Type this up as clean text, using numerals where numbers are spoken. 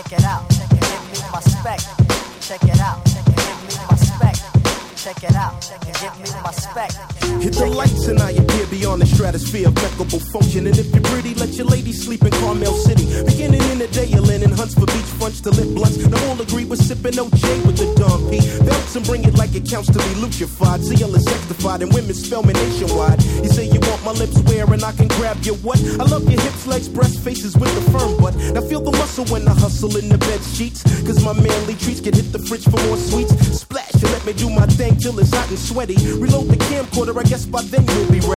check it out. Give me my spec. Check it out. Give me my spec. Check it out. Give me my spec. Hit the lights and I appear beyond the stratosphere of impeccable function. And if you're pretty, let your lady sleep in Carmel City. Beginning in the day, you're in hunts for beach fronts to lit blunts. Now all agree we're sipping OJ with the Don P. Belts and bring it like it counts to be lutrified. CL is sectified and women spell me nationwide. You say you want my lips where and I can grab your what? I love your hips, legs, breast, faces with the firm butt. Now feel the muscle when I hustle in the bed sheets. Cause my manly treats can hit the fridge for more sweets. Splash and let me do my thing till it's hot and sweaty. Reload the camcorder, I guess by then you'll be ready.